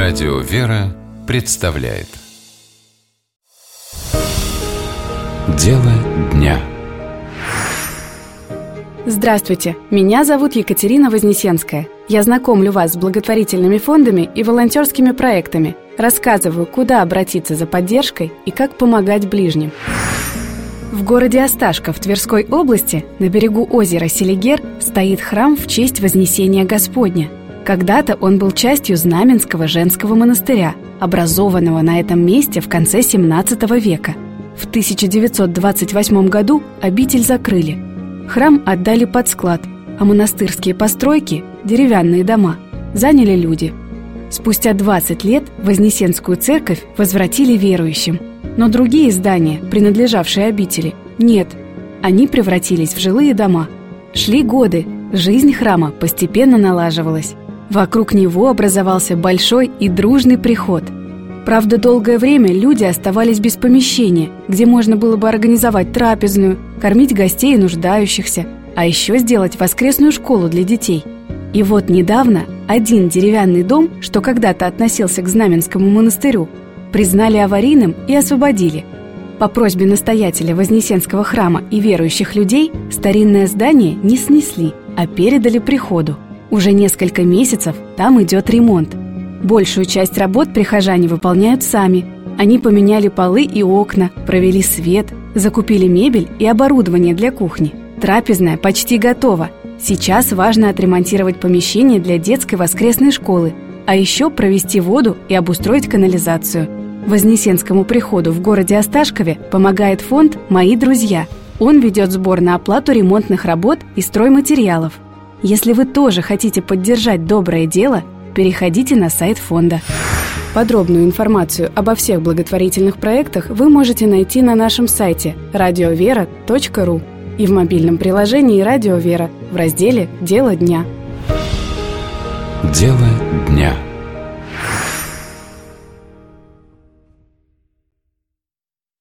Радио «Вера» представляет Дело дня. Здравствуйте, меня зовут Екатерина Вознесенская. Я знакомлю вас с благотворительными фондами и волонтерскими проектами, рассказываю, куда обратиться за поддержкой и как помогать ближним. В городе Осташков Тверской области на берегу озера Селигер стоит храм в честь Вознесения Господня. Когда-то он был частью Знаменского женского монастыря, образованного на этом месте в конце XVII века. В 1928 году обитель закрыли. Храм отдали под склад, а монастырские постройки, деревянные дома, заняли люди. Спустя 20 лет Вознесенскую церковь возвратили верующим. Но другие здания, принадлежавшие обители, нет. Они превратились в жилые дома. Шли годы, жизнь храма постепенно налаживалась. Вокруг него образовался большой и дружный приход. Правда, долгое время люди оставались без помещения, где можно было бы организовать трапезную, кормить гостей и нуждающихся, а еще сделать воскресную школу для детей. И вот недавно один деревянный дом, что когда-то относился к Знаменскому монастырю, признали аварийным и освободили. По просьбе настоятеля Вознесенского храма и верующих людей старинное здание не снесли, а передали приходу. Уже несколько месяцев там идет ремонт. Большую часть работ прихожане выполняют сами. Они поменяли полы и окна, провели свет, закупили мебель и оборудование для кухни. Трапезная почти готова. Сейчас важно отремонтировать помещение для детской воскресной школы, а еще провести воду и обустроить канализацию. Вознесенскому приходу в городе Осташкове помогает фонд «Мои друзья». Он ведет сбор на оплату ремонтных работ и стройматериалов. Если вы тоже хотите поддержать доброе дело, переходите на сайт фонда. Подробную информацию обо всех благотворительных проектах вы можете найти на нашем сайте radiovera.ru и в мобильном приложении «Радио Вера» в разделе «Дело дня». Дело дня.